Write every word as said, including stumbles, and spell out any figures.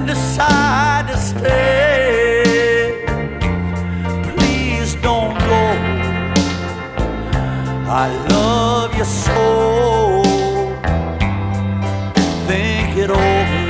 and decide to stay, please don't go. I love you so. Think it over.